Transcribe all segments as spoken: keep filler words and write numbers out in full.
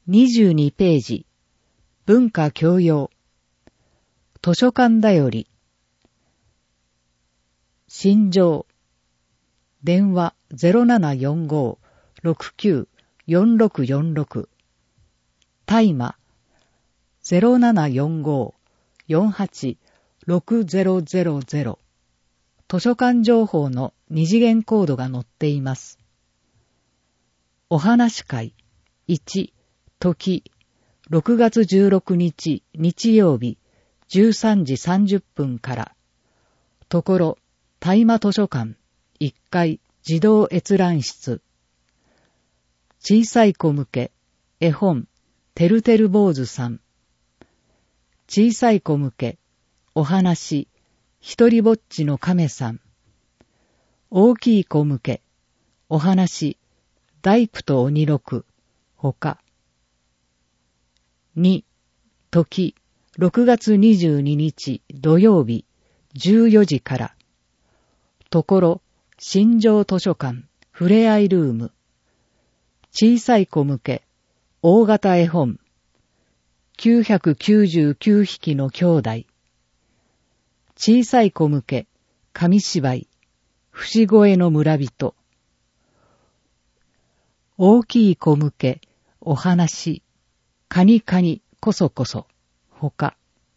にじゅうにページ、文化教養。図書館だより。心情。電話 ゼロななよんご ろくきゅう よんろくよんろく。大麻 ゼロななよんご よんはち ろくゼロゼロゼロ。図書館情報の二次元コードが載っています。お話会いち、時、ろくがつじゅうろくにち日曜日じゅうさんじさんじゅっぷんから。ところ、大麻図書館いっかい児童閲覧室。小さい子向け絵本てるてる坊主さん。小さい子向けお話ひとりぼっちの亀さん。大きい子向けお話大工と鬼六ほか。に、時、ろくがつにじゅうににち土曜日じゅうよじから。ところ、新庄図書館ふれあいルーム。小さい子向け大型絵本きゅうひゃくきゅうじゅうきゅうひきの兄弟。小さい子向け紙芝居節越の村人。大きい子向けお話カニカニこそこそほか。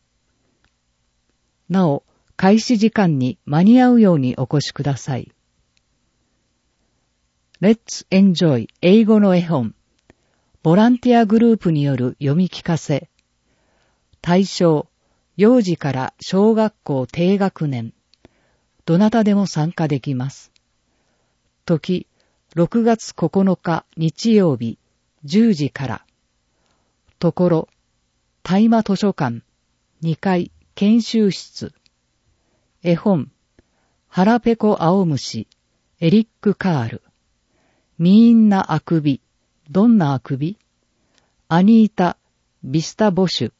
なお開始時間に間に合うようにお越しください。Let's enjoy 英語の絵本ボランティアグループによる読み聞かせ。対象幼児から小学校低学年。どなたでも参加できます。時ろくがつここのか日曜日じゅうじから。ところ大麻図書館にかい研修室。絵本腹ペコ青虫エリック・カール。みんなあくびどんなあくびアニータ・ビスタ・ボシュ。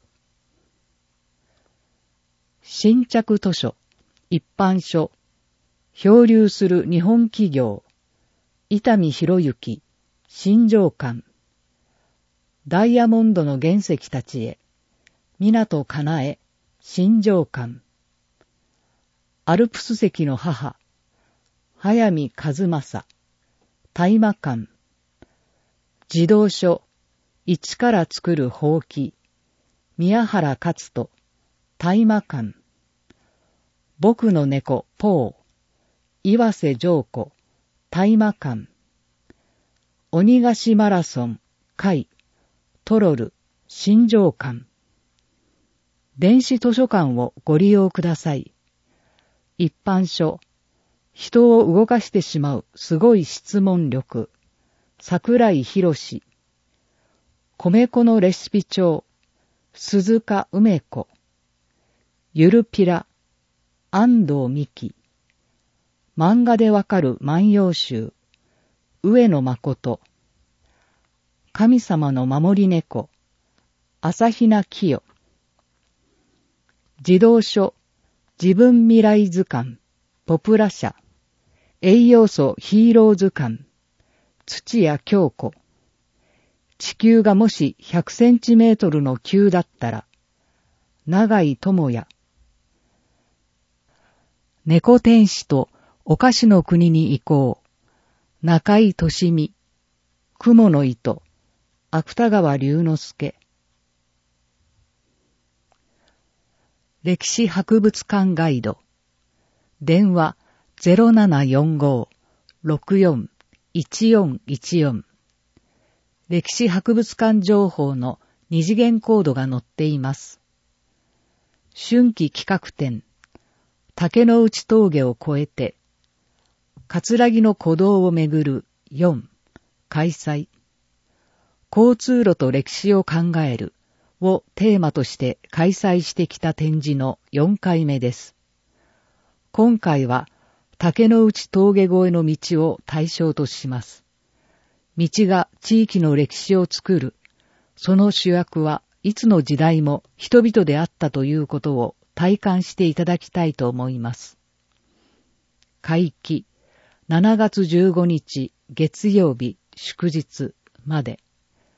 新着図書一般書漂流する日本企業伊丹博之新庄館。ダイヤモンドの原石たちへ港かなえ新庄館。アルプス石の母早見和正大麻館。児童書一から作るほうき宮原勝人大麻館。僕の猫ポー岩瀬譲子大麻館。鬼菓子マラソン会トロル新庄館。電子図書館をご利用ください。一般書人を動かしてしまうすごい質問力桜井博士。米粉のレシピ帳鈴鹿梅子。ゆるぴら安藤美希。漫画でわかる万葉集上野誠。神様の守り猫朝比奈清。児童書自分未来図鑑ポプラ社。栄養素ヒーロー図鑑土屋京子。地球がもしひゃくセンチメートルの球だったら永井智也。猫天使とお菓子の国に行こう中井俊美。雲の糸芥川龍之介。歴史博物館ガイド電話 ゼロななよんご ろくよん いちよんいちよん。歴史博物館情報の二次元コードが載っています。春季企画展竹の内峠を越えて葛城の古道をめぐるよん開催。交通路と歴史を考えるをテーマとして開催してきた展示のよんかいめです。今回は竹の内峠越えの道を対象とします。道が地域の歴史を作る。その主役はいつの時代も人々であったということを体感していただきたいと思います。会期しちがつじゅうごにち月曜日祝日まで。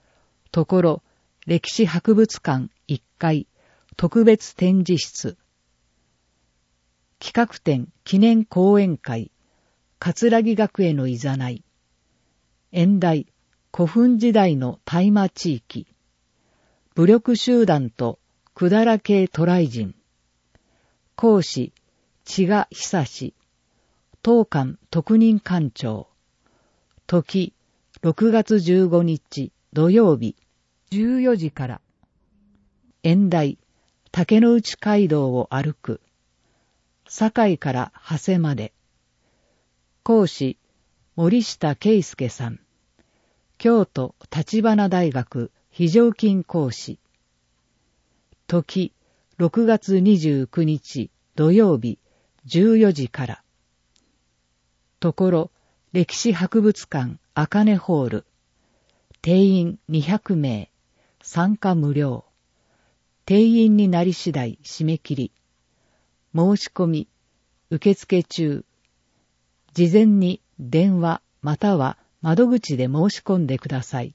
ところ歴史博物館いっかい特別展示室。企画展記念講演会、桂木学へのいざない。演題、古墳時代の大麻地域。武力集団と百済系渡来人。講師、千賀久志。当館特任館長。時、ろくがつじゅうごにち土曜日、じゅうよじから。演題、竹之内街道を歩く。堺から長谷まで。講師、森下圭介さん。京都立花大学非常勤講師。時、ろくがつにじゅうくにち土曜日、じゅうよじから。ところ、歴史博物館茜ホール。定員にひゃくめい。参加無料。定員になり次第締め切り。申し込み、受付中。事前に電話または窓口で申し込んでください。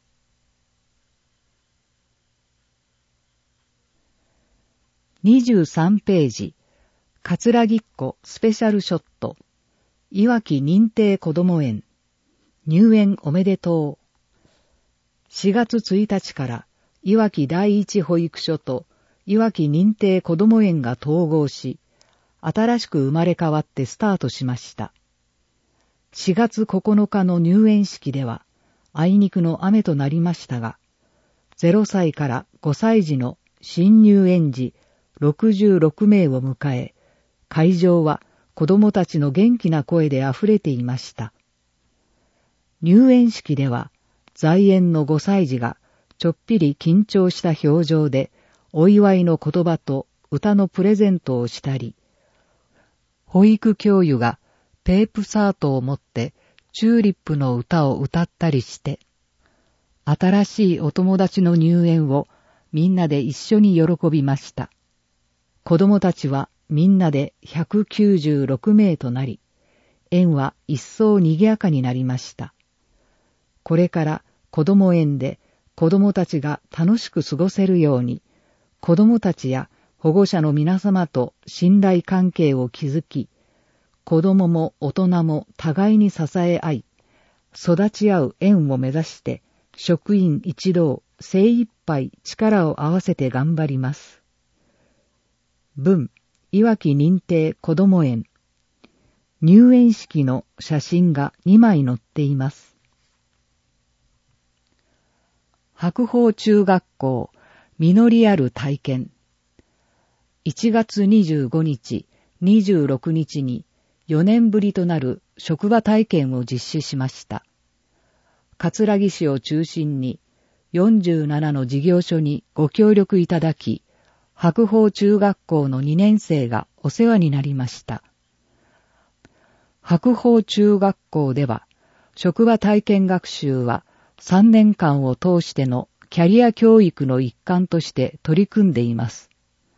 にじゅうさんページ、桂木っ子スペシャルショット。いわき認定こども園。入園おめでとう。しがつついたちからいわき第一保育所といわき認定こども園が統合し、新しく生まれ変わってスタートしました。しがつここのかの入園式では、あいにくの雨となりましたが、ゼロさいからごさい児の新入園児ろくじゅうろくめいを迎え、会場は子供たちの元気な声であふれていました。入園式では、在園のごさい児がちょっぴり緊張した表情で、お祝いの言葉と歌のプレゼントをしたり、保育教諭がテープサートを持ってチューリップの歌を歌ったりして、新しいお友達の入園をみんなで一緒に喜びました。子供たちはみんなでひゃくきゅうじゅうろくめいとなり、園は一層賑やかになりました。これから子供園で子供たちが楽しく過ごせるように、子供たちや保護者の皆様と信頼関係を築き、子供も大人も互いに支え合い、育ち合う園を目指して、職員一同精一杯力を合わせて頑張ります。文、いわき認定こども園。入園式の写真がにまい載っています。白鳳中学校、実りある体験。いちがつにじゅうごにち、にじゅうろくにちによねんぶりとなる職場体験を実施しました。桂木市を中心によんじゅうななの事業所にご協力いただき、白鳳中学校のにねんせいがお世話になりました。白鳳中学校では、職場体験学習はさんねんかんを通してのキャリア教育の一環として取り組んでいます。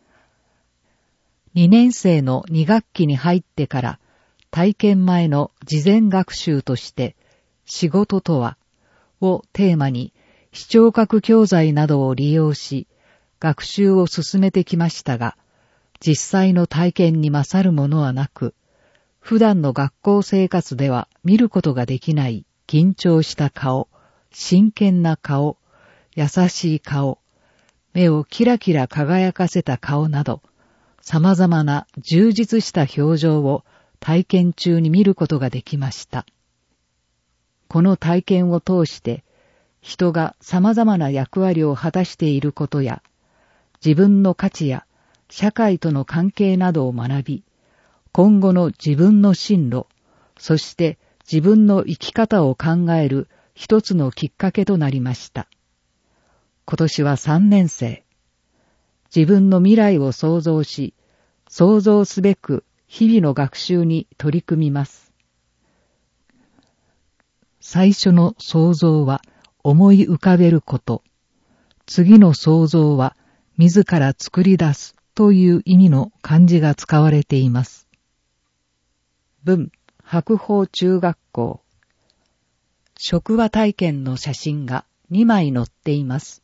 にねんせいのにがっきに入ってから体験前の事前学習として仕事とはをテーマに視聴覚教材などを利用し学習を進めてきましたが、実際の体験に勝るものはなく、普段の学校生活では見ることができない緊張した顔、真剣な顔、優しい顔、目をキラキラ輝かせた顔など、様々な充実した表情を体験中に見ることができました。この体験を通して、人が様々な役割を果たしていることや、自分の価値や社会との関係などを学び、今後の自分の進路、そして自分の生き方を考える一つのきっかけとなりました。今年はさんねんせい。自分の未来を想像し、想像すべく日々の学習に取り組みます。最初の想像は思い浮かべること。次の想像は自ら作り出すという意味の漢字が使われています。文、白鳳中学校。職場体験の写真がにまい載っています。